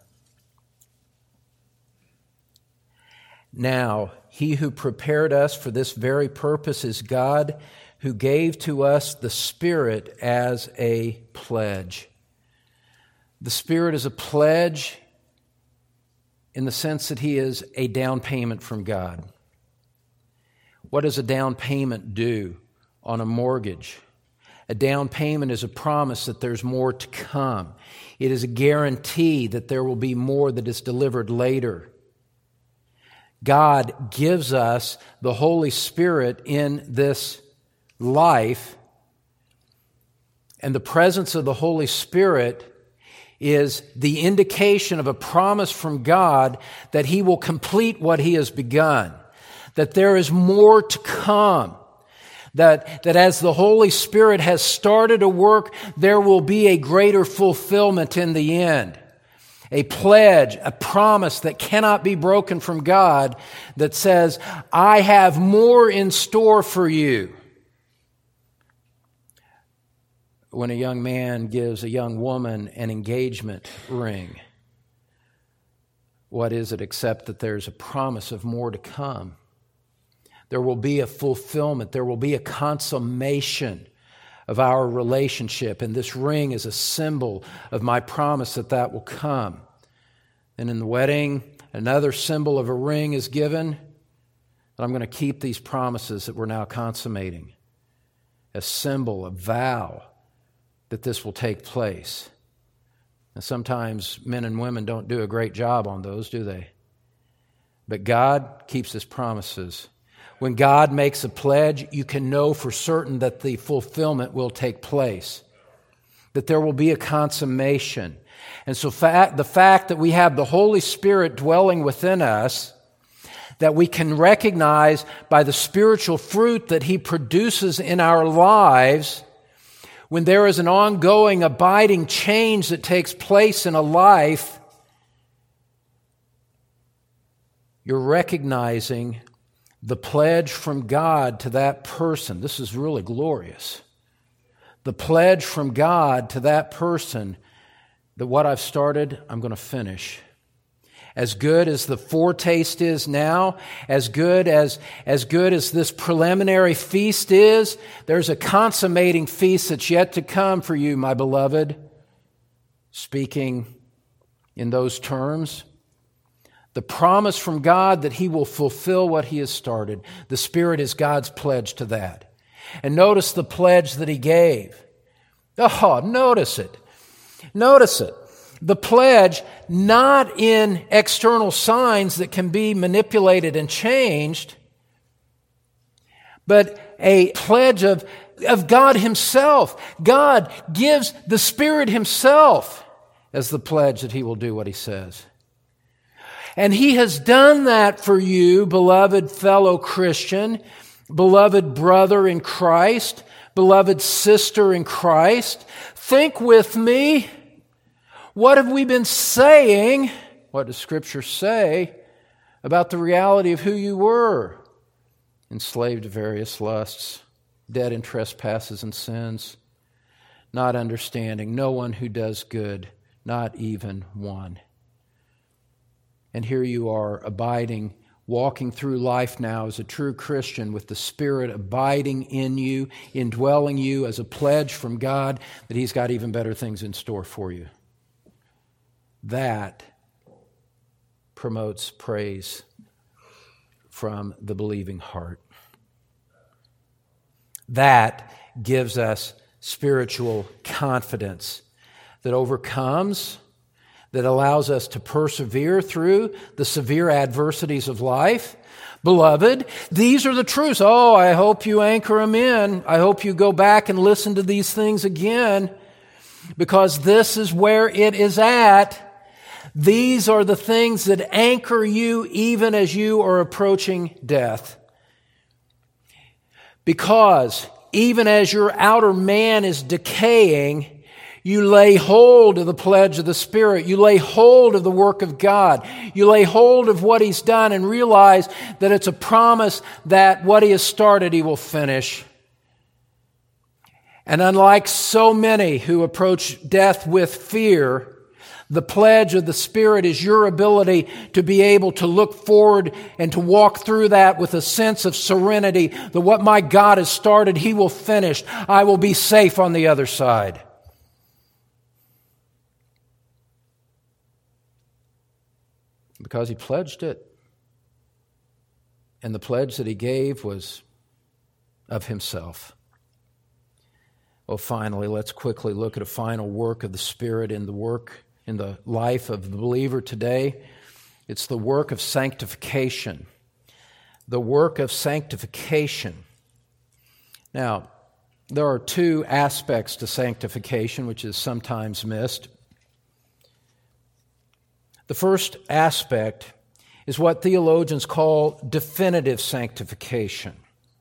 Now, he who prepared us for this very purpose is God, who gave to us the Spirit as a pledge. The Spirit is a pledge in the sense that He is a down payment from God. What does a down payment do on a mortgage? A down payment is a promise that there's more to come. It is a guarantee that there will be more that is delivered later. God gives us the Holy Spirit in this life, and the presence of the Holy Spirit is the indication of a promise from God that He will complete what He has begun, that there is more to come, that as the Holy Spirit has started a work, there will be a greater fulfillment in the end. A pledge, a promise that cannot be broken from God that says, I have more in store for you. When a young man gives a young woman an engagement ring, what is it except that there's a promise of more to come? There will be a fulfillment. There will be a consummation of our relationship. And this ring is a symbol of my promise that that will come. And in the wedding, another symbol of a ring is given. That I'm going to keep these promises that we're now consummating. A symbol, a vow that this will take place. And sometimes men and women don't do a great job on those, do they? But God keeps His promises. When God makes a pledge, you can know for certain that the fulfillment will take place, that there will be a consummation. And so the fact that we have the Holy Spirit dwelling within us, that we can recognize by the spiritual fruit that He produces in our lives, when there is an ongoing, abiding change that takes place in a life, you're recognizing the pledge from God to that person. This is really glorious. The pledge from God to that person that what I've started, I'm going to finish. As good as the foretaste is now, as good as this preliminary feast is, there's a consummating feast that's yet to come for you, my beloved. Speaking in those terms, the promise from God that He will fulfill what He has started. The Spirit is God's pledge to that. And notice the pledge that He gave. Oh, notice it. Notice it. The pledge, not in external signs that can be manipulated and changed, but a pledge of God Himself. God gives the Spirit Himself as the pledge that He will do what He says. And He has done that for you, beloved fellow Christian, beloved brother in Christ, beloved sister in Christ. Think with me. What have we been saying? What does Scripture say about the reality of who you were? Enslaved to various lusts, dead in trespasses and sins, not understanding, no one who does good, not even one. And here you are abiding walking through life now as a true Christian with the Spirit abiding in you, indwelling you as a pledge from God that He's got even better things in store for you. That promotes praise from the believing heart. That gives us spiritual confidence that overcomes, that allows us to persevere through the severe adversities of life. Beloved, these are the truths. Oh, I hope you anchor them in. I hope you go back and listen to these things again, because this is where it is at. These are the things that anchor you even as you are approaching death. Because even as your outer man is decaying, you lay hold of the pledge of the Spirit. You lay hold of the work of God. You lay hold of what He's done and realize that it's a promise that what He has started, He will finish. And unlike so many who approach death with fear, the pledge of the Spirit is your ability to be able to look forward and to walk through that with a sense of serenity that what my God has started, He will finish. I will be safe on the other side. Because He pledged it. And the pledge that He gave was of Himself. Well, finally, let's quickly look at a final work of the Spirit in the life of the believer today. It's the work of sanctification. The work of sanctification. Now, there are two aspects to sanctification, which is sometimes missed. The first aspect is what theologians call definitive sanctification,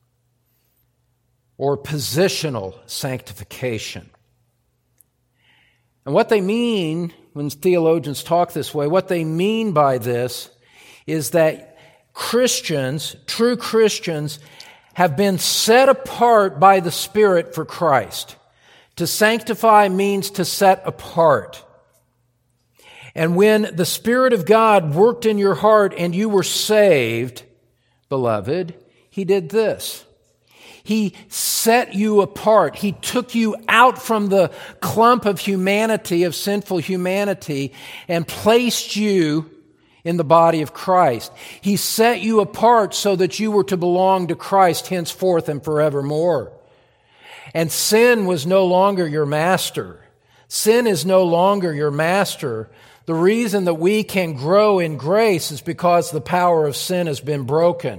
or positional sanctification. And what they mean, when theologians talk this way, what they mean by this is that Christians, true Christians, have been set apart by the Spirit for Christ. To sanctify means to set apart. And when the Spirit of God worked in your heart and you were saved, beloved, He did this. He set you apart. He took you out from the clump of humanity, of sinful humanity, and placed you in the body of Christ. He set you apart so that you were to belong to Christ henceforth and forevermore. And sin was no longer your master. Sin is no longer your master. The reason that we can grow in grace is because the power of sin has been broken.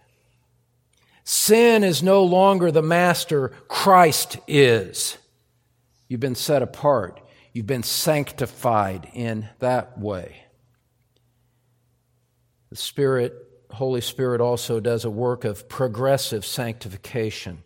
Sin is no longer the master. Christ is. You've been set apart. You've been sanctified in that way. The Spirit, Holy Spirit also does a work of progressive sanctification.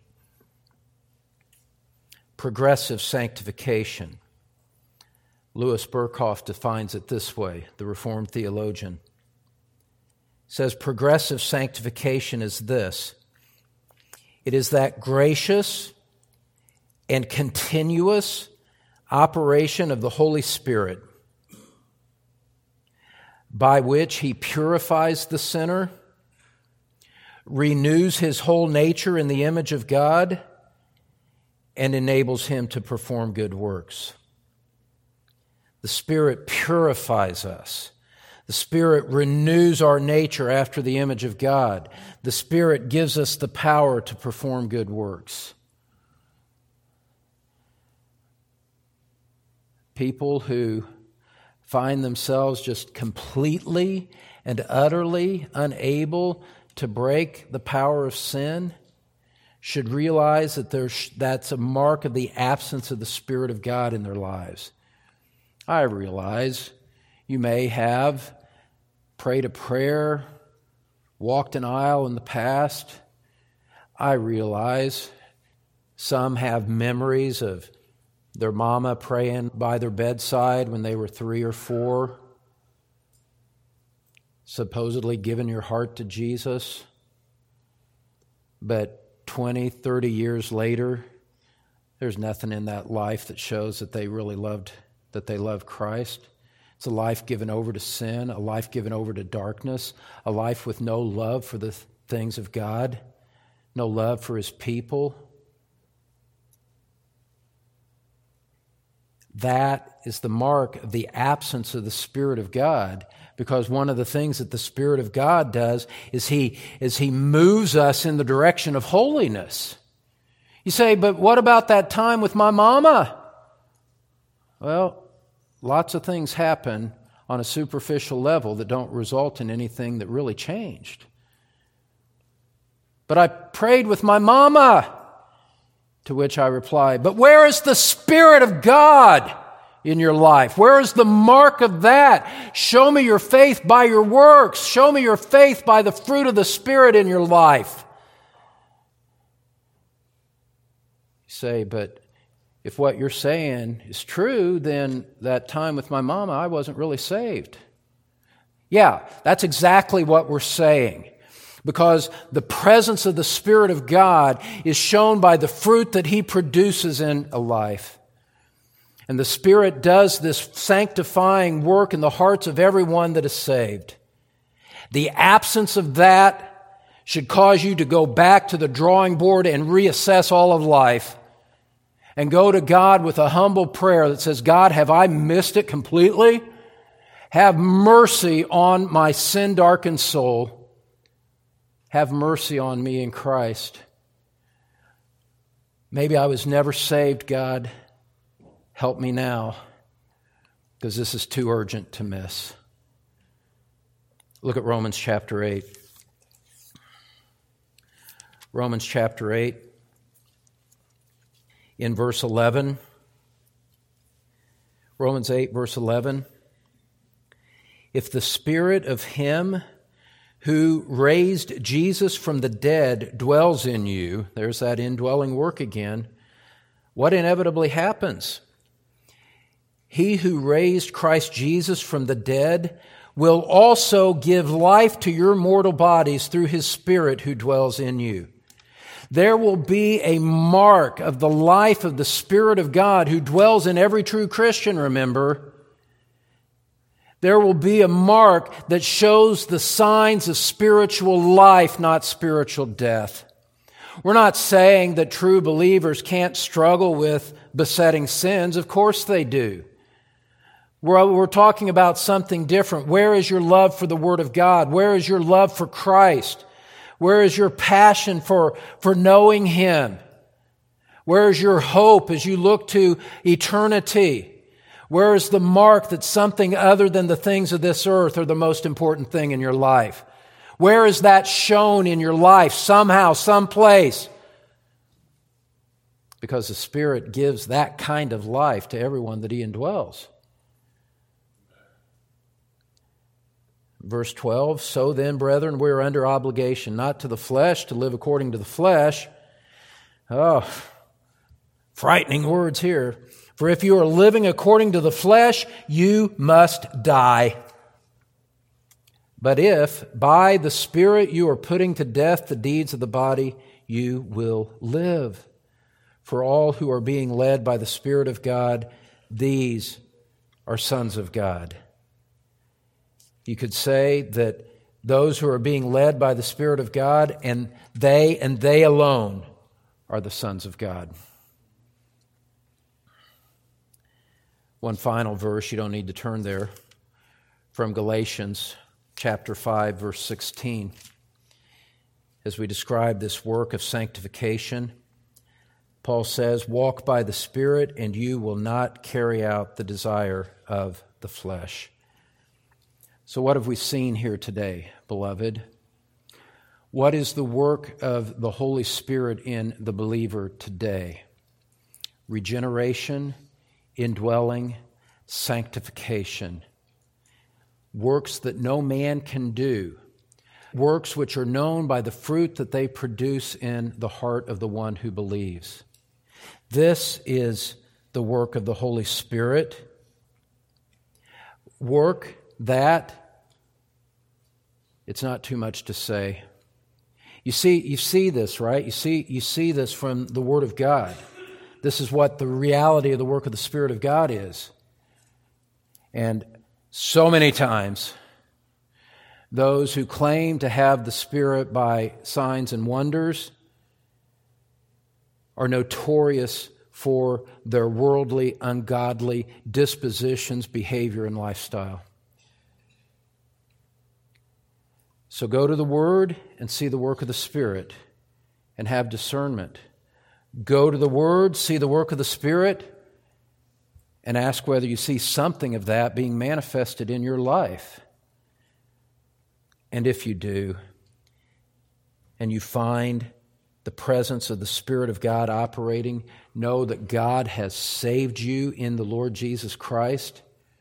Progressive sanctification. Louis Berkhoff defines it this way, the Reformed theologian. Says progressive sanctification is this. It is that gracious and continuous operation of the Holy Spirit by which He purifies the sinner, renews his whole nature in the image of God, and enables him to perform good works. The Spirit purifies us. The Spirit renews our nature after the image of God. The Spirit gives us the power to perform good works. People who find themselves just completely and utterly unable to break the power of sin should realize that that's a mark of the absence of the Spirit of God in their lives. I realize you may have prayed a prayer, walked an aisle in the past. I realize some have memories of their mama praying by their bedside when they were 3 or 4, supposedly giving your heart to Jesus. But 20, 30 years later, there's nothing in that life that shows that they really loved Christ. It's a life given over to sin, a life given over to darkness, a life with no love for the things of God, no love for His people. That is the mark of the absence of the Spirit of God, because one of the things that the Spirit of God does is He moves us in the direction of holiness. You say, but what about that time with my mama? Well, lots of things happen on a superficial level that don't result in anything that really changed. But I prayed with my mama. To which I replied, but where is the Spirit of God in your life? Where is the mark of that? Show me your faith by your works. Show me your faith by the fruit of the Spirit in your life. You say, but if what you're saying is true, then that time with my mama, I wasn't really saved. Yeah, that's exactly what we're saying. Because the presence of the Spirit of God is shown by the fruit that He produces in a life. And the Spirit does this sanctifying work in the hearts of everyone that is saved. The absence of that should cause you to go back to the drawing board and reassess all of life and go to God with a humble prayer that says, God, have I missed it completely? Have mercy on my sin-darkened soul. Have mercy on me in Christ. Maybe I was never saved, God. Help me now, because this is too urgent to miss. Look at Romans chapter 8. Romans chapter 8, in verse 11. Romans 8, verse 11. If the Spirit of Him who raised Jesus from the dead dwells in you, there's that indwelling work again, what inevitably happens? He who raised Christ Jesus from the dead will also give life to your mortal bodies through His Spirit who dwells in you. There will be a mark of the life of the Spirit of God who dwells in every true Christian, remember. There will be a mark that shows the signs of spiritual life, not spiritual death. We're not saying that true believers can't struggle with besetting sins. Of course they do. We're talking about something different. Where is your love for the Word of God? Where is your love for Christ? Where is your passion for knowing Him? Where is your hope as you look to eternity? Where is the mark that something other than the things of this earth are the most important thing in your life? Where is that shown in your life somehow, someplace? Because the Spirit gives that kind of life to everyone that He indwells. Verse 12, so then, brethren, we are under obligation, not to the flesh, to live according to the flesh. Oh, frightening words here. For if you are living according to the flesh, you must die. But if by the Spirit you are putting to death the deeds of the body, you will live. For all who are being led by the Spirit of God, these are sons of God. You could say that those who are being led by the Spirit of God, and they alone are the sons of God. One final verse, you don't need to turn there, from Galatians chapter 5, verse 16. As we describe this work of sanctification, Paul says, walk by the Spirit, and you will not carry out the desire of the flesh. So what have we seen here today, beloved? What is the work of the Holy Spirit in the believer today? Regeneration, indwelling, sanctification. Works that no man can do. Works which are known by the fruit that they produce in the heart of the one who believes. This is the work of the Holy Spirit. Work that, it's not too much to say. You see this, right? You see this from the Word of God. This is what the reality of the work of the Spirit of God is. And So many times, those who claim to have the Spirit by signs and wonders are notorious for their worldly, ungodly dispositions, behavior, and lifestyle. So go to the Word and see the work of the Spirit and have discernment. Go to the Word, see the work of the Spirit, and ask whether you see something of that being manifested in your life. And if you do, and you find the presence of the Spirit of God operating, know that God has saved you in the Lord Jesus Christ,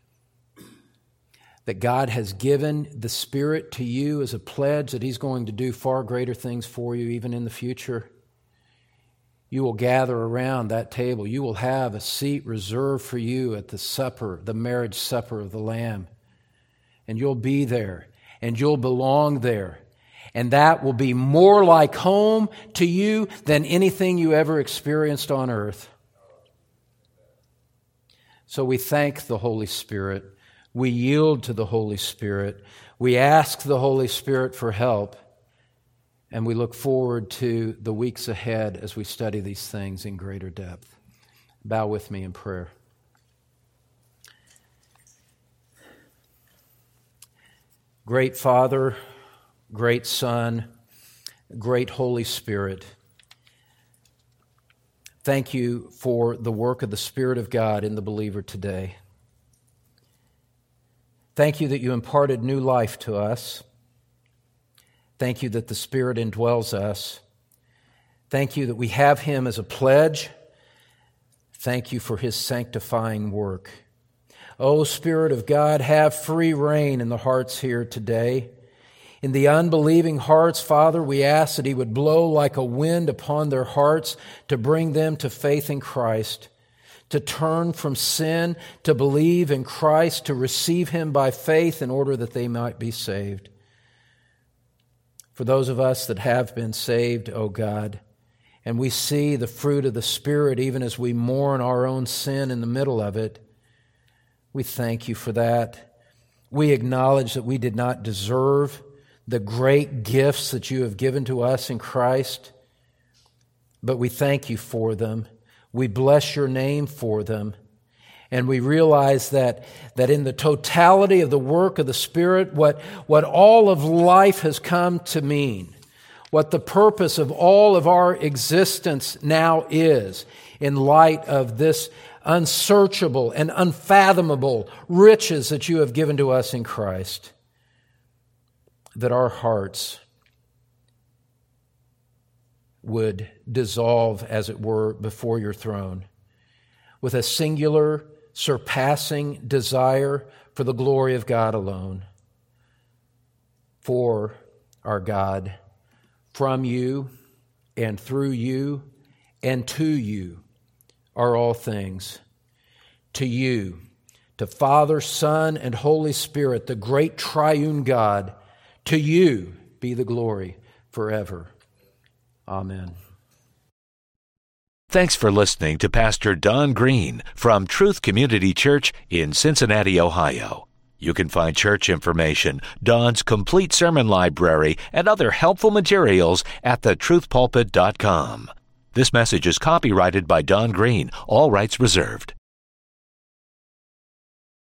that God has given the Spirit to you as a pledge that He's going to do far greater things for you even in the future. You will gather around that table. You will have a seat reserved for you at the supper, the marriage supper of the Lamb. And you'll be there, and you'll belong there. And that will be more like home to you than anything you ever experienced on earth. So we thank the Holy Spirit. We yield to the Holy Spirit. We ask the Holy Spirit for help. And we look forward to the weeks ahead as we study these things in greater depth. Bow with me in prayer. Great Father, great Son, great Holy Spirit, thank you for the work of the Spirit of God in the believer today. Thank you that you imparted new life to us. Thank you that the Spirit indwells us. Thank you that we have Him as a pledge. Thank you for His sanctifying work. O Spirit of God, have free reign in the hearts here today. In the unbelieving hearts, Father, we ask that He would blow like a wind upon their hearts to bring them to faith in Christ, to turn from sin, to believe in Christ, to receive Him by faith in order that they might be saved. For those of us that have been saved, O God, and we see the fruit of the Spirit even as we mourn our own sin in the middle of it, we thank you for that. We acknowledge that we did not deserve the great gifts that you have given to us in Christ, but we thank you for them. We bless your name for them. And we realize that in the totality of the work of the Spirit, what all of life has come to mean, what the purpose of all of our existence now is, in light of this unsearchable and unfathomable riches that you have given to us in Christ, that our hearts would dissolve, as it were, before your throne, with a singular, surpassing desire for the glory of God alone. For our God, from you and through you and to you are all things. To you, to Father, Son, and Holy Spirit, the great triune God, to you be the glory forever. Amen. Thanks for listening to Pastor Don Green from Truth Community Church in Cincinnati, Ohio. You can find church information, Don's complete sermon library, and other helpful materials at thetruthpulpit.com. This message is copyrighted by Don Green, all rights reserved.